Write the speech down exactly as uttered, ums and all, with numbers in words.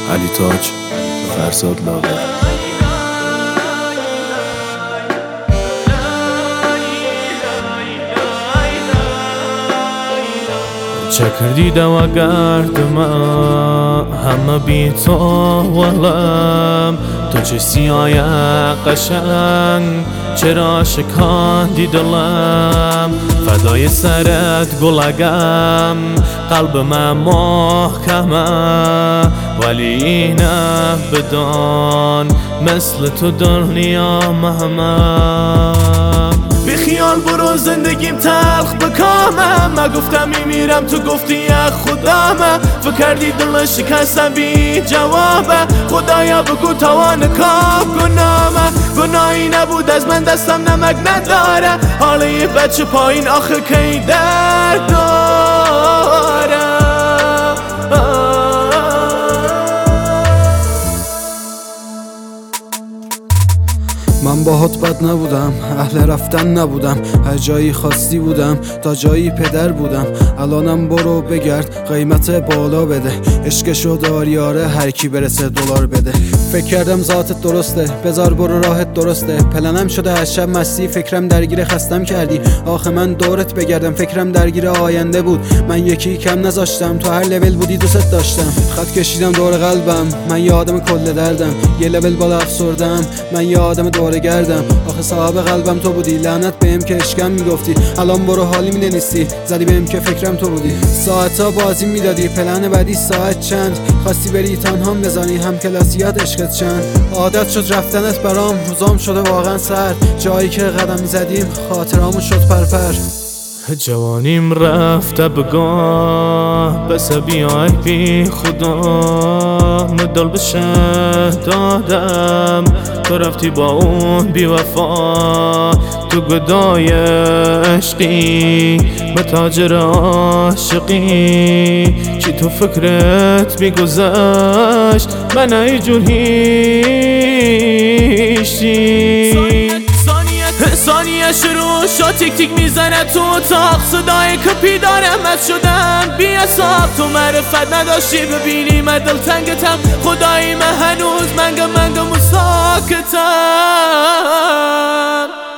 علی تاج، فرزاد لاغر. چکر دیدم و گردم همه بی تو ولم، تو چه سیای قشنگ چرا شکاندی دلم، فدای سرت گلگم قلب من محکمه، ولی اینه بدان مثل تو دنیا مهمه. بی خیال برو زندگیم تلخ بکامم، من گفتم میمیرم تو گفتی یه خدامه، فکر کردی دل شکستم بی جوابه، خدایا بگو توان کاب گنامه، گناهی نبود از من دستم نمک نداره، حالا یه بچه پایین آخه کی درد داره. من باهات بد نبودم، اهل رفتن نبودم، هر جایی خواستی بودم، تا جایی پدر بودم، الانم برو بگرد قیمت بالا بده، عشقشو داری آره هر کی برسه دلار بده. فکر کردم ذاتت درسته بذار برو راحت درسته، پلنم شده از شب مستی فکرم درگیر خستم کردی، آخه من دورت بگردم فکرم درگیر آینده بود، من یکی کم نذاشتم تو هر لول بودی دوست داشتم، خط کشیدم دور قلبم من یه آدم کل دردم، یه لول بالا افسردم من یه آدم دور گردم، آخه صاحب قلبم تو بودی، لعنت بهم که اشکم میگفتی، الان برو حالی مینویسی زدی بهم که فکرم تو بودی، ساعتا بازی میدادی پلن بعدی ساعت چند، خواستی بری تنهام بزنی هم کلاسیات عشقت چند، عادت شد رفتنت برام روزام شده واقعا سرد، جایی که قدم میزدیم خاطرامون شد پرپر. جوانیم رفته بگاه بس بیای بی خدا، مدل بشه دادم تو رفتی با اون بی وفا، تو گدای عشقی به تاجر عاشقی، چی تو فکرت میگذشت من ایجور هیشتی، ثانیه شروع شد تیک تیک میزنه تو اتاق، صدای کپی دارم از شدم بی حساب، تو معرفت نداشتی ببینی من دلتنگتم، خدایی من هنوز منگم منگم و ساکتم.